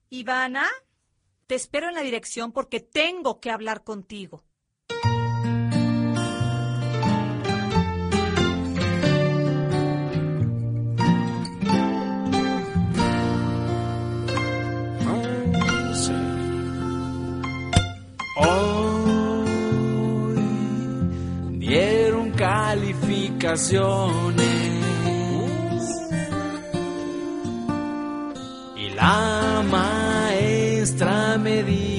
Ivana, te espero en la dirección porque tengo que hablar contigo. Hoy dieron calificaciones y la maestra me dijo